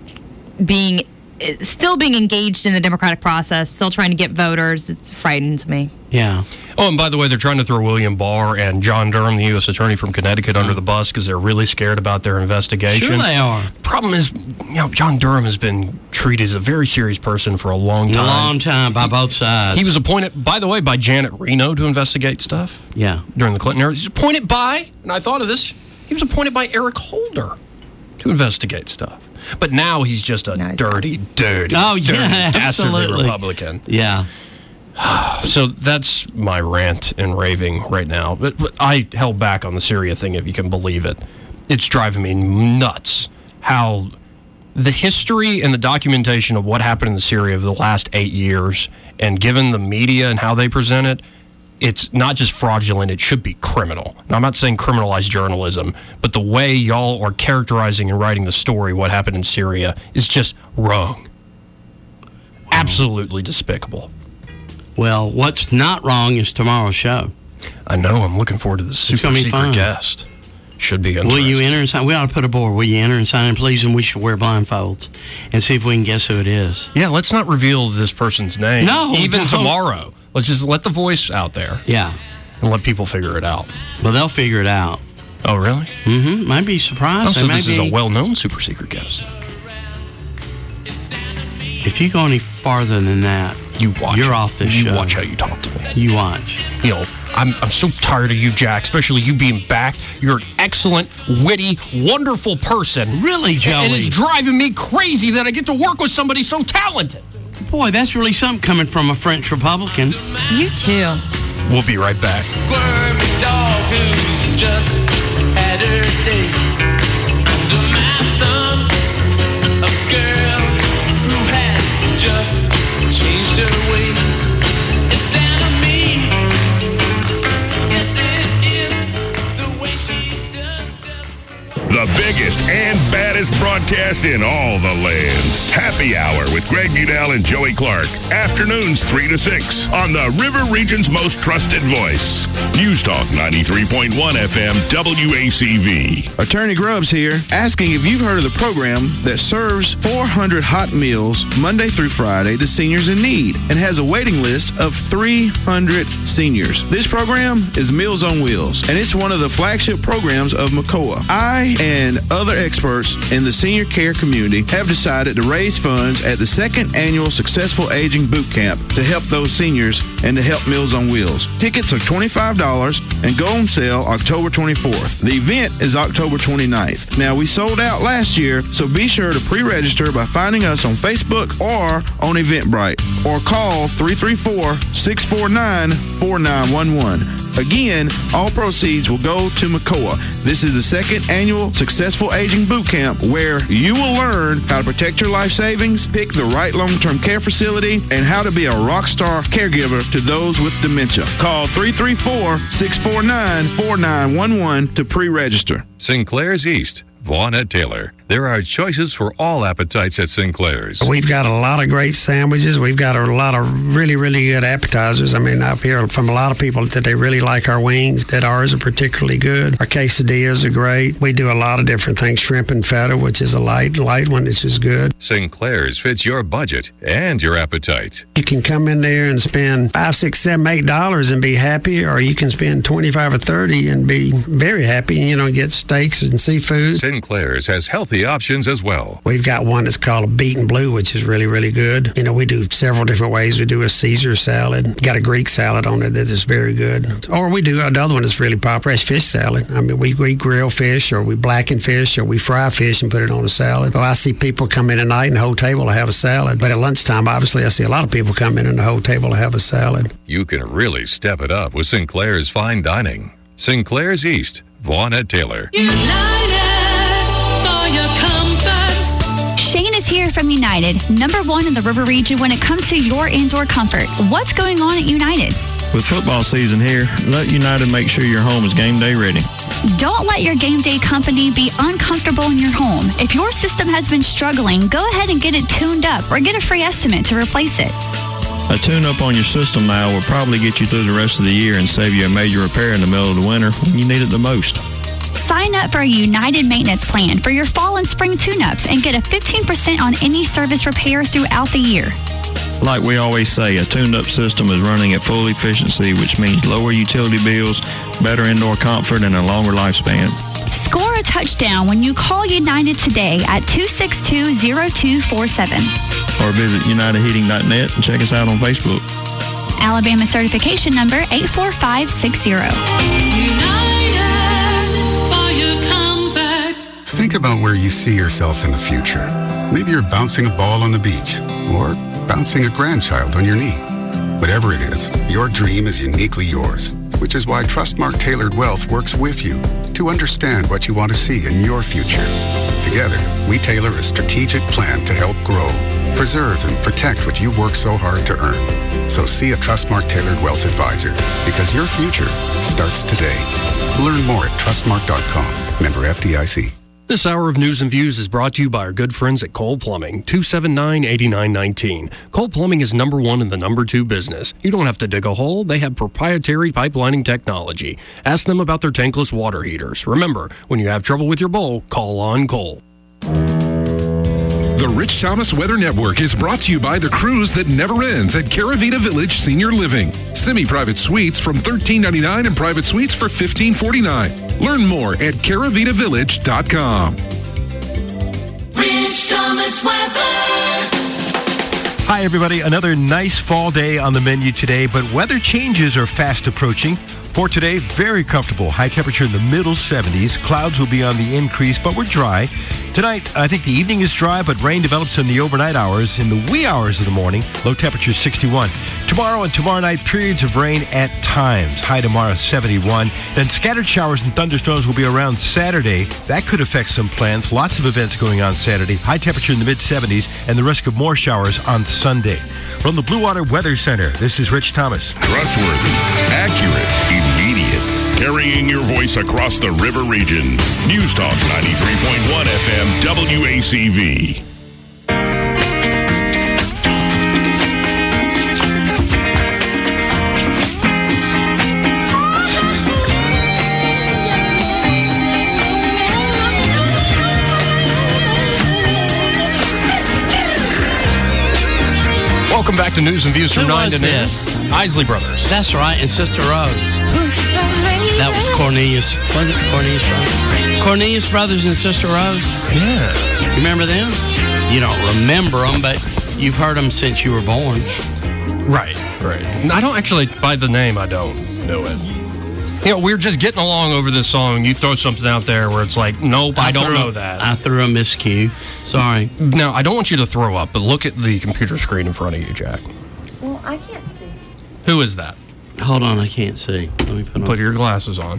still being engaged in the democratic process, still trying to get voters, it frightens me. Yeah. Oh, and by the way, they're trying to throw William Barr and John Durham, the U.S. attorney from Connecticut, under the bus because they're really scared about their investigation. Sure they are. Problem is, John Durham has been treated as a very serious person for a long time. A long time by both sides. He was appointed, by the way, by Janet Reno to investigate stuff. Yeah. During the Clinton era. He was appointed by, and I thought of this, he was appointed by Eric Holder to investigate stuff. But now he's just a dirty, dastardly absolutely. Republican. Yeah. So that's my rant and raving right now. But I held back on the Syria thing, if you can believe it. It's driving me nuts how the history and the documentation of what happened in Syria over the last 8 years, and given the media and how they present it, it's not just fraudulent, it should be criminal. Now, I'm not saying criminalize journalism, but the way y'all are characterizing and writing the story, what happened in Syria, is just wrong. Absolutely despicable. Well, what's not wrong is tomorrow's show. I know. I'm looking forward to the super secret fun. guest. Should be interesting. Will you enter and sign? We ought to put a board. Will you enter and sign in, please? And we should wear blindfolds and see if we can guess who it is. Yeah, let's not reveal this person's name. No, even no. tomorrow. Let's just let the voice out there. Yeah. And let people figure it out. Well, they'll figure it out. Oh, really? Mm-hmm. Might be surprised. Oh, so They this may is be- a well-known super secret guest. If you go any farther than that, you watch. You're off this show. You watch how you talk to me. You watch. You know, I'm so tired of you, Jack, especially you being back. You're an excellent, witty, wonderful person. Really, Joey? And it's driving me crazy that I get to work with somebody so talented. Boy, that's really something coming from a French Republican. You too. We'll be right back. Squirmy dog who's just had her day. Under my thumb, a girl who has just changed her ways. It's down to me. Yes, it is the way she does. The biggest and baddest broadcast in all the land. Happy Hour with Greg Udell and Joey Clark. Afternoons 3 to 6 on the River Region's most trusted voice. News Talk 93.1 FM WACV. Attorney Grubbs here, asking if you've heard of the program that serves 400 hot meals Monday through Friday to seniors in need and has a waiting list of 300 seniors. This program is Meals on Wheels, and it's one of the flagship programs of MCOA. I and other experts in the senior care community have decided to raise funds at the second annual Successful Aging Boot Camp to help those seniors and to help Meals on Wheels. Tickets are $25 and go on sale October 24th. The event is October 29th. Now, we sold out last year, so be sure to pre-register by finding us on Facebook or on Eventbrite, or call 334-649-4911. Again, all proceeds will go to MCOA. This is the second annual Successful Aging Boot Camp, where you will learn how to protect your life savings, pick the right long-term care facility, and how to be a rock star caregiver to those with dementia. Call 334-649-4911 to pre-register. Sinclair's East, Vaughn at Taylor. There are choices for all appetites at Sinclair's. We've got a lot of great sandwiches. We've got a lot of really, really good appetizers. I mean, I've heard from a lot of people that they really like our wings, that ours are particularly good. Our quesadillas are great. We do a lot of different things. Shrimp and feta, which is a light one, which is good. Sinclair's fits your budget and your appetite. You can come in there and spend $5, $6, $7, $8 and be happy, or you can spend $25 or $30 and be very happy, get steaks and seafood. Sinclair's has healthy options as well. We've got one that's called a beaten blue, which is really, really good. We do several different ways. We do a Caesar salad, got a Greek salad on it that is very good. Or we do another one that's really popular, fresh fish salad. I mean, we grill fish, or we blacken fish, or we fry fish and put it on a salad. Well, I see people come in at night and the whole table will have a salad. But at lunchtime, obviously, I see a lot of people come in and the whole table will have a salad. You can really step it up with Sinclair's Fine Dining. Sinclair's East, Vaughn at Taylor. Shane is here from United, #1 in the River region when it comes to your indoor comfort. What's going on at United? With football season here, let United make sure your home is game day ready. Don't let your game day company be uncomfortable in your home. If your system has been struggling, go ahead and get it tuned up or get a free estimate to replace it. A tune-up on your system now will probably get you through the rest of the year and save you a major repair in the middle of the winter when you need it the most. Sign up for a United maintenance plan for your fall and spring tune-ups and get a 15% on any service repair throughout the year. Like we always say, a tuned-up system is running at full efficiency, which means lower utility bills, better indoor comfort, and a longer lifespan. Score a touchdown when you call United today at 262-0247. Or visit UnitedHeating.net and check us out on Facebook. Alabama certification number 84560. Think about where you see yourself in the future. Maybe you're bouncing a ball on the beach or bouncing a grandchild on your knee. Whatever it is, your dream is uniquely yours, which is why Trustmark Tailored Wealth works with you to understand what you want to see in your future. Together, we tailor a strategic plan to help grow, preserve, and protect what you've worked so hard to earn. So see a Trustmark Tailored Wealth Advisor, because your future starts today. Learn more at trustmark.com. Member FDIC. This hour of News and Views is brought to you by our good friends at Cole Plumbing, 279-8919. Cole Plumbing is #1 in the #2 business. You don't have to dig a hole. They have proprietary pipelining technology. Ask them about their tankless water heaters. Remember, when you have trouble with your bowl, call on Cole. The Rich Thomas Weather Network is brought to you by the cruise that never ends at Caravita Village Senior Living. Semi-private suites from $13.99 and private suites for $15.49. Learn more at caravitavillage.com. Rich Thomas Weather. Hi, everybody. Another nice fall day on the menu today, but weather changes are fast approaching. For today, very comfortable. High temperature in the middle 70s. Clouds will be on the increase, but we're dry. Tonight, I think the evening is dry, but rain develops in the overnight hours. In the wee hours of the morning, low temperature 61. Tomorrow and tomorrow night, periods of rain at times. High tomorrow 71. Then scattered showers and thunderstorms will be around Saturday. That could affect some plans. Lots of events going on Saturday. High temperature in the mid-70s and the risk of more showers on Sunday. From the Blue Water Weather Center, this is Rich Thomas. Trustworthy, accurate, immediate. Carrying your voice across the river region. News Talk 93.1 FM WACV. Welcome back to News and Views from 9 to noon. Isley Brothers. That's right, and Sister Rose. That was Cornelius. Wasn't it Cornelius Brothers? Cornelius Brothers and Sister Rose? Yeah. You remember them? You don't remember them, but you've heard them since you were born. Right. I don't actually, by the name, I don't know it. We're just getting along over this song. You throw something out there where it's like, nope, I don't know that. I threw a miscue. Sorry. No, I don't want you to throw up, but look at the computer screen in front of you, Jack. Well, I can't see. Who is that? Hold on, I can't see. Let me put your glasses on.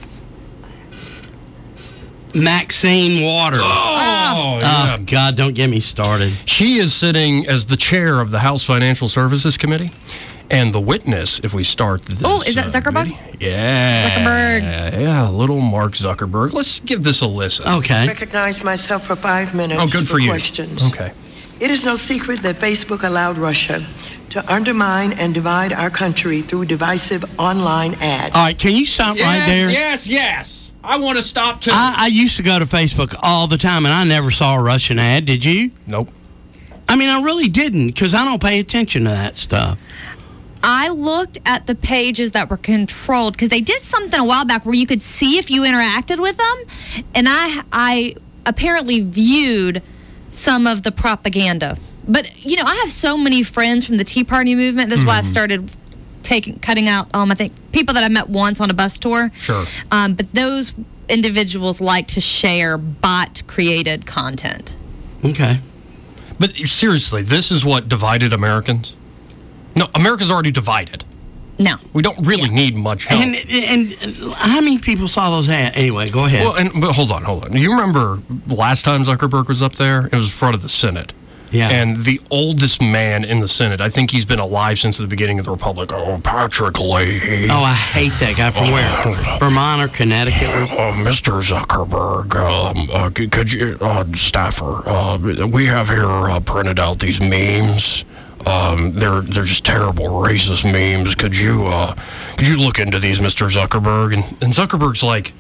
Maxine Waters. Oh, yeah. Oh, God, don't get me started. She is sitting as the chair of the House Financial Services Committee. And the witness, if we start this. Oh, is that Zuckerberg? Yeah. Zuckerberg. Yeah, little Mark Zuckerberg. Let's give this a listen. Okay. Recognize myself for 5 minutes Oh, good for you. questions. Okay. It is no secret that Facebook allowed Russia to undermine and divide our country through divisive online ads. All right, can you stop right there? Yes. I want to stop too. I used to go to Facebook all the time, and I never saw a Russian ad. Did you? Nope. I mean, I really didn't, because I don't pay attention to that stuff. I looked at the pages that were controlled because they did something a while back where you could see if you interacted with them, and I apparently viewed some of the propaganda. But I have so many friends from the Tea Party movement. That's why I started cutting out. I think people that I met once on a bus tour. Sure. But those individuals like to share bot-created content. Okay. But seriously, this is what divided Americans? No, America's already divided. No. We don't really need much help. And how many people saw those ads? Anyway, go ahead. Well, but hold on. You remember last time Zuckerberg was up there? It was in front of the Senate. Yeah. And the oldest man in the Senate, I think he's been alive since the beginning of the Republic. Oh, Patrick Leahy. Oh, I hate that guy. From where? Vermont or Connecticut? Mr. Zuckerberg, could you, staffer, we have here printed out these memes. They're just terrible racist memes. Could you look into these, Mr. Zuckerberg? And Zuckerberg's like,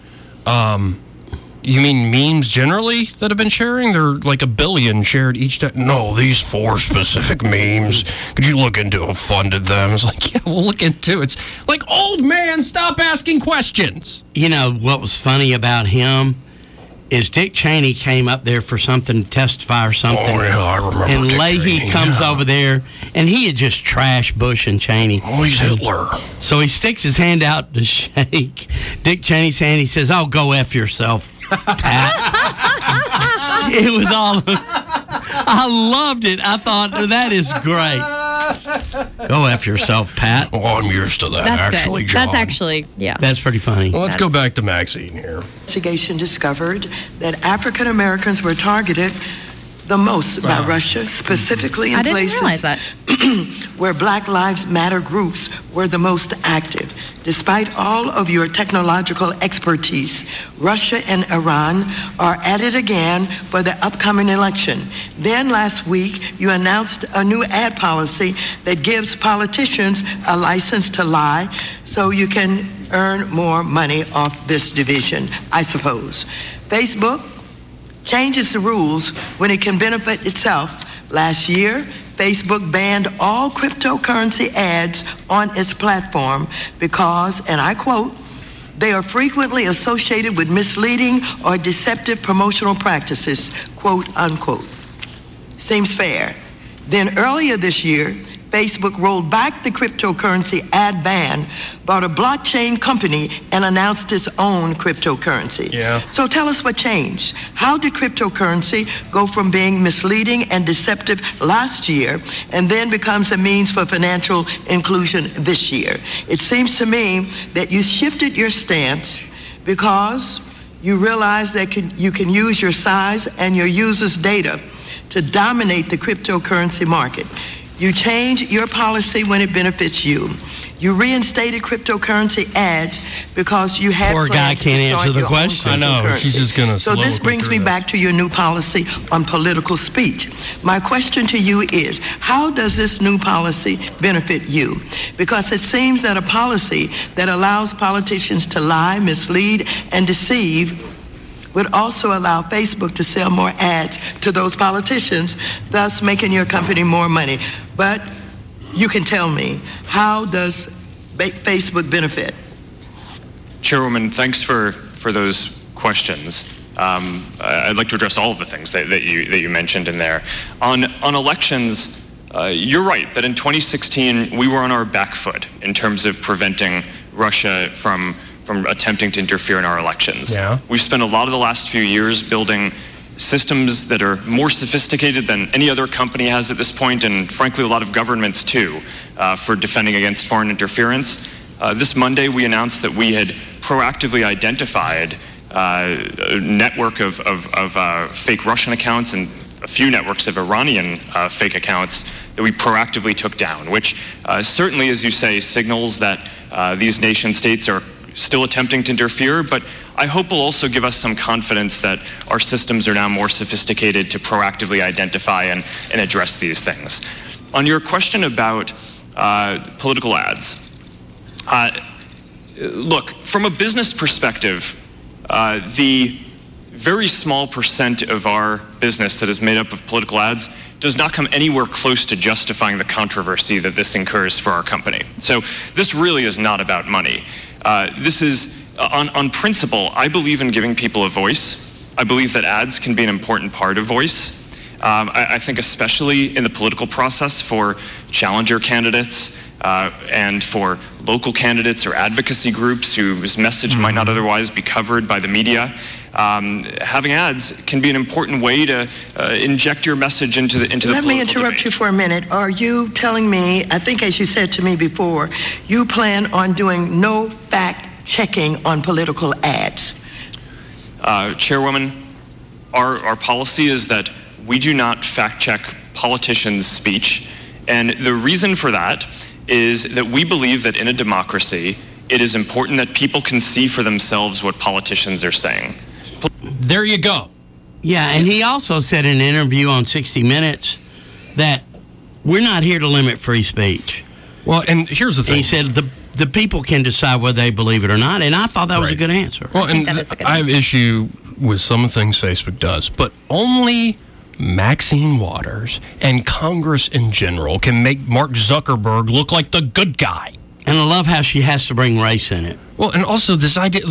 you mean memes generally that have been sharing? They're like 1 billion shared each day. No, these 4 specific memes. Could you look into who funded them? It's like, yeah, we'll look into it. It's like, old man, stop asking questions. You know what was funny about him is Dick Cheney came up there for something, testify or something. Oh, yeah, I remember And Dick Leahy Cheney, comes over there, and he had just trashed Bush and Cheney. Oh, he's Hitler. So he sticks his hand out to shake Dick Cheney's hand. He says, "Oh, go F yourself, Pat." It was all... I loved it. I thought, that is great. Go F yourself, Pat. Oh, I'm used to that, That's actually, good. John. That's actually, yeah. That's pretty funny. Well, let's go back to Maxine here. Investigation discovered that African Americans were targeted the most by Russia, specifically in I didn't places realize that. where Black Lives Matter groups were the most active. Despite all of your technological expertise, Russia and Iran are at it again for the upcoming election. Then last week, you announced a new ad policy that gives politicians a license to lie so you can earn more money off this division, I suppose. Facebook changes the rules when it can benefit itself. Last year, Facebook banned all cryptocurrency ads on its platform because, and I quote, they are frequently associated with misleading or deceptive promotional practices, quote, unquote. Seems fair. Then earlier this year, Facebook rolled back the cryptocurrency ad ban, bought a blockchain company, and announced its own cryptocurrency. Yeah. So tell us what changed. How did cryptocurrency go from being misleading and deceptive last year and then becomes a means for financial inclusion this year? It seems to me that you shifted your stance because you realize that you can use your size and your users' data to dominate the cryptocurrency market. You change your policy when it benefits you. You reinstated cryptocurrency ads because you had Poor guy plans can't to start answer the your question. own I know, cryptocurrency. she's just gonna So this soliloquy brings me through back to your new policy on political speech. My question to you is, how does this new policy benefit you? Because it seems that a policy that allows politicians to lie, mislead, and deceive would also allow Facebook to sell more ads to those politicians, thus making your company more money. But you can tell me, how does Facebook benefit? Chairwoman, thanks for those questions. I'd like to address all of the things that you mentioned in there. On elections, you're right that in 2016 we were on our back foot in terms of preventing Russia from attempting to interfere in our elections. Yeah. We've spent a lot of the last few years building systems that are more sophisticated than any other company has at this point, and frankly a lot of governments too, for defending against foreign interference. This Monday we announced that we had proactively identified a network of fake Russian accounts and a few networks of Iranian fake accounts that we proactively took down, which certainly, as you say, signals that these nation states are still attempting to interfere, but I hope will also give us some confidence that our systems are now more sophisticated to proactively identify and address these things. On your question about political ads, look, from a business perspective, the very small percent of our business that is made up of political ads does not come anywhere close to justifying the controversy that this incurs for our company. So this really is not about money. This is, on principle, I believe in giving people a voice. I believe that ads can be an important part of voice. I think especially in the political process for challenger candidates and for local candidates or advocacy groups whose message might not otherwise be covered by the media. Having ads can be an important way to inject your message into the Let me interrupt you for a minute. Are you telling me, I think as you said to me before, you plan on doing no fact checking on political ads? Chairwoman, our policy is that we do not fact check politicians' speech, and the reason for that is that we believe that in a democracy, it is important that people can see for themselves what politicians are saying. There you go. Yeah, and he also said in an interview on 60 Minutes that we're not here to limit free speech. Well, and here's the thing. He said the people can decide whether they believe it or not, and I thought that was a good answer. Well, and I have issue with some of the things Facebook does, but only Maxine Waters and Congress in general can make Mark Zuckerberg look like the good guy. And I love how she has to bring race in it. Well, and also this idea,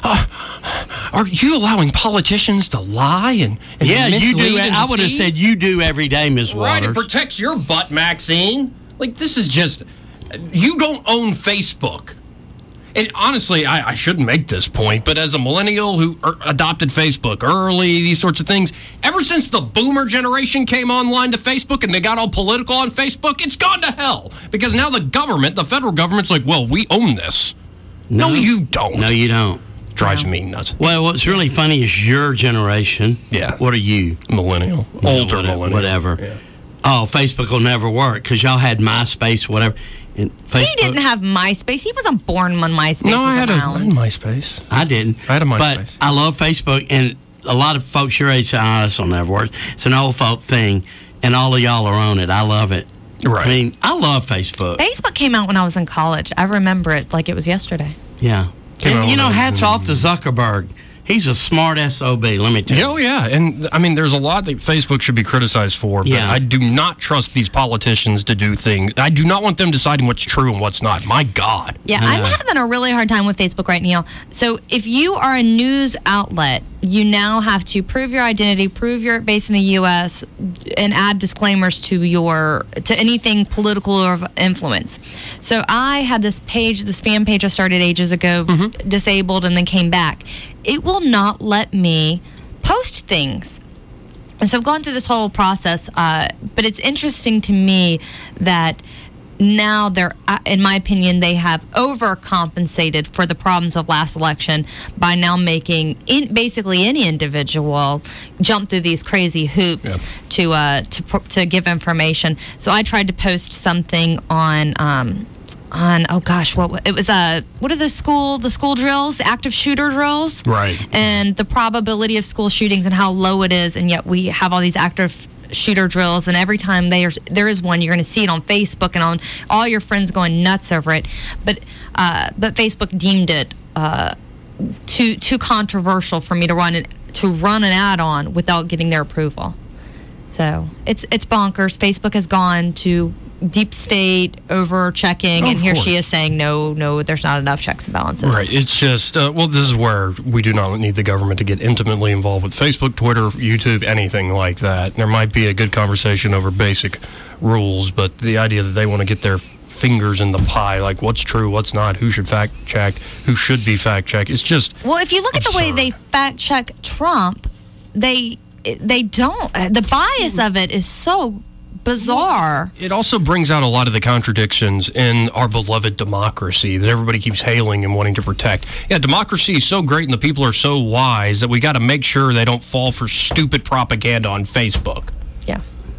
are you allowing politicians to lie and yeah, you do. and I would have said you do every day, Ms. Waters. Right, it protects your butt, Maxine. Like, this is just, you don't own Facebook. And honestly, I shouldn't make this point, but as a millennial who adopted Facebook early, these sorts of things, ever since the boomer generation came online to Facebook and they got all political on Facebook, it's gone to hell. Because now the government, the federal government's like, well, we own this. No, you don't. No, you don't. Drives me nuts. Well, what's really funny is your generation. Yeah. What are you? Millennial. Older millennial. Whatever. Yeah. Oh, Facebook will never work because y'all had MySpace, whatever. He didn't have MySpace. He wasn't born when MySpace was I had around. MySpace. I didn't. I had a MySpace. But I love Facebook, and a lot of folks your age say, oh, this will never work. It's an old folk thing, and all of y'all are on it. I love it. Right. I mean, I love Facebook. Facebook came out when I was in college. I remember it like it was yesterday. Yeah. And, you know, hats off to Zuckerberg. He's a smart SOB, let me tell you. Oh, yeah. And, I mean, there's a lot that Facebook should be criticized for, but I do not trust these politicians to do things. I do not want them deciding what's true and what's not. My God. Yeah, I'm having a really hard time with Facebook right now. So if you are a news outlet, you now have to prove your identity, prove you're based in the U.S., and add disclaimers to anything political or of influence. So I had this page, this fan page I started ages ago, disabled and then came back. It will not let me post things. And so I've gone through this whole process, but it's interesting to me that now they're, in my opinion, they have overcompensated for the problems of last election by now making basically any individual jump through these crazy hoops to give information. So I tried to post something on oh gosh, what are the school drills, the active shooter drills, right? And the probability of school shootings and how low it is, and yet we have all these active shooter drills, and every time there is one, you're going to see it on Facebook and on all your friends going nuts over it. But Facebook deemed it too controversial for me to run an ad on without getting their approval. So it's bonkers. Facebook has gone to deep state over checking, and here she is saying no, there's not enough checks and balances. Right. It's just this is where we do not need the government to get intimately involved with Facebook, Twitter, YouTube, anything like that. There might be a good conversation over basic rules, but the idea that they want to get their fingers in the pie, like what's true, what's not, who should fact check, who should be fact checked, it's just well, if you look at the way they fact check Trump, they don't. The bias of it is so bizarre. It also brings out a lot of the contradictions in our beloved democracy that everybody keeps hailing and wanting to protect. Yeah, democracy is so great and the people are so wise that we got to make sure they don't fall for stupid propaganda on Facebook. Yeah.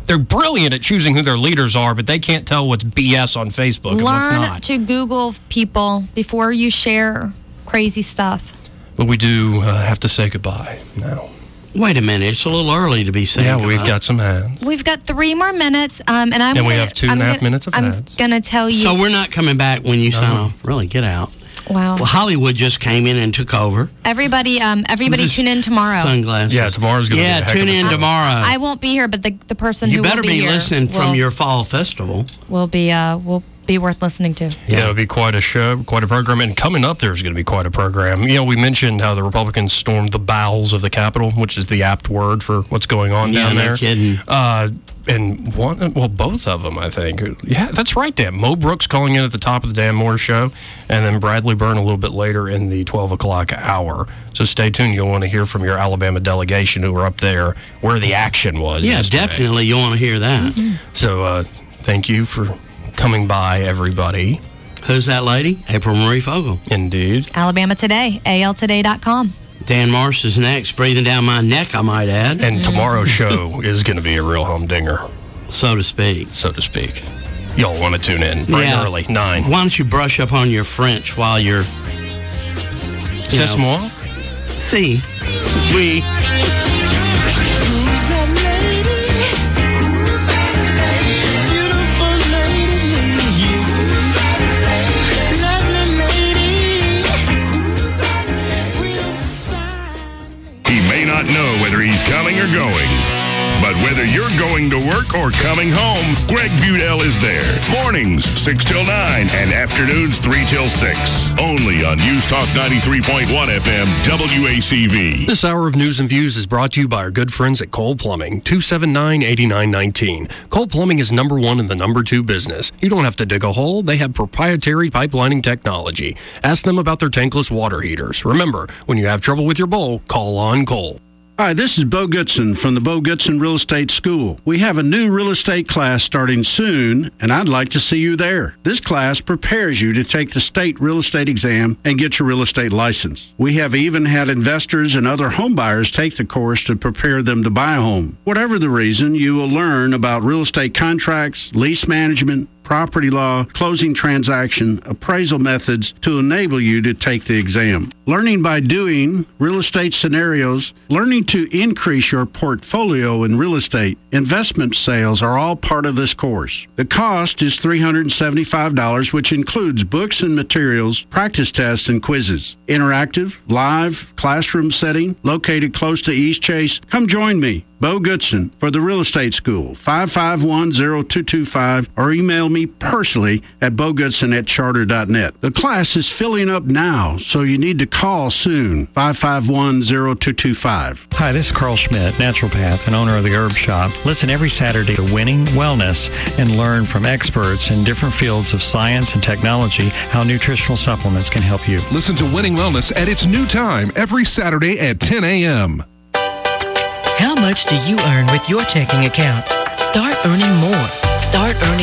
they're brilliant at choosing who their leaders are, but they can't tell what's BS on Facebook and what's Learn not. to Google people before you share crazy stuff. But we do have to say goodbye now. Wait a minute. It's a little early to be saying Yeah, goodbye. we've got some ads. We've got 3 more minutes, and we have 2.5 minutes of ads. I'm gonna tell you. So we're not coming back when you sign off. Really, get out. Wow. Well, Hollywood just came in and took over. Everybody tune in tomorrow. Sunglasses. Yeah, tomorrow's going to be a heck tune of a in show. tomorrow. I won't be here, but the person You who better will be here listening from will- your fall festival. will be worth listening to. Yeah, it'll be quite a show, quite a program. And coming up, there's going to be quite a program. You know, we mentioned how the Republicans stormed the bowels of the Capitol, which is the apt word for what's going on down no there. kidding. And both of them, I think. Yeah, that's right, Dan. Mo Brooks calling in at the top of the Dan Moore show, and then Bradley Byrne a little bit later in the 12 o'clock hour. So stay tuned. You'll want to hear from your Alabama delegation who were up there where the action was. Yeah, yesterday. definitely. You want to hear that. So thank you for coming by, everybody. Who's that lady? April Marie Fogle. Indeed. Alabama Today, altoday.com. Dan Marsh is next, breathing down my neck, I might add. And tomorrow's show is going to be a real humdinger. So to speak. So to speak. Y'all want to tune in bright and early, 9. Why don't you brush up on your French while you're... C'est moi? Si. Oui. He may not know whether he's coming or going, but whether you're going to work or coming home, Greg Budell is there. Mornings, 6 till 9, and afternoons, 3 till 6. Only on News Talk 93.1 FM, WACV. This hour of News and Views is brought to you by our good friends at Cole Plumbing, 279-8919. Cole Plumbing is number 1 in the number 2 business. You don't have to dig a hole. They have proprietary pipelining technology. Ask them about their tankless water heaters. Remember, when you have trouble with your bowl, call on Cole. Hi, this is Bo Goodson from the Bo Goodson Real Estate School. We have a new real estate class starting soon, and I'd like to see you there. This class prepares you to take the state real estate exam and get your real estate license. We have even had investors and other home buyers take the course to prepare them to buy a home. Whatever the reason, you will learn about real estate contracts, lease management, property law, closing transaction, appraisal methods to enable you to take the exam. Learning by doing, real estate scenarios, learning to increase your portfolio in real estate, investment sales are all part of this course. The cost is $375, which includes books and materials, practice tests, and quizzes. Interactive, live, classroom setting, located close to East Chase. Come join me, Bo Goodson, for the Real Estate School, 551-0225, or email me personally at bogoodson@charter.net. The class is filling up now, so you need to call soon, 551-0225. Hi, this is Carl Schmidt, naturopath and owner of the Herb Shop. Listen every Saturday to Winning Wellness and learn from experts in different fields of science and technology how nutritional supplements can help you. Listen to Winning Wellness at its new time every Saturday at 10 a.m. How much do you earn with your checking account? Start earning more. Start earning